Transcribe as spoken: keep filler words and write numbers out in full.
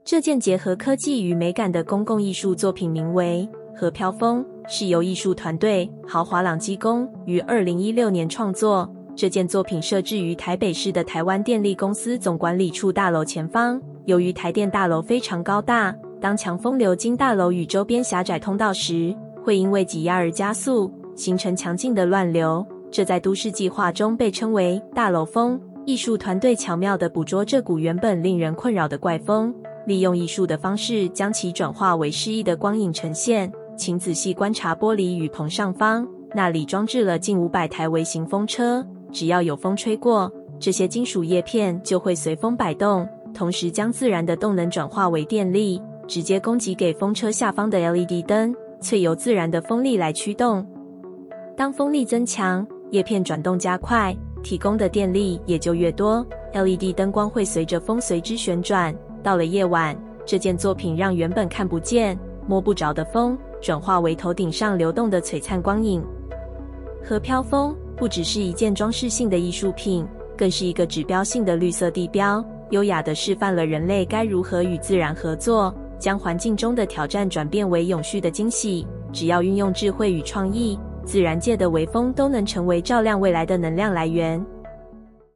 这件结合科技与美感的公共艺术作品名为《河飘风》，是由艺术团队豪华朗基工于二零一六年创作。这件作品设置于台北市的台湾电力公司总管理处大楼前方。由于台电大楼非常高大，当强风流经大楼与周边狭窄通道时，会因为挤压而加速，形成强劲的乱流。这在都市计划中被称为大楼风。艺术团队巧妙地捕捉这股原本令人困扰的怪风，利用艺术的方式将其转化为诗意的光影呈现。请仔细观察玻璃雨棚上方，那里装置了近五百台微型风车，只要有风吹过，这些金属叶片就会随风摆动，同时将自然的动能转化为电力，直接供给给风车下方的 L E D 灯，粹由自然的风力来驱动。当风力增强，叶片转动加快，提供的电力也就越多， L E D 灯光会随着风随之旋转。到了夜晚，这件作品让原本看不见摸不着的风转化为头顶上流动的璀璨光影。河飘风不只是一件装饰性的艺术品，更是一个指标性的绿色地标，优雅地示范了人类该如何与自然合作，将环境中的挑战转变为永续的惊喜。只要运用智慧与创意，自然界的微风都能成为照亮未来的能量来源。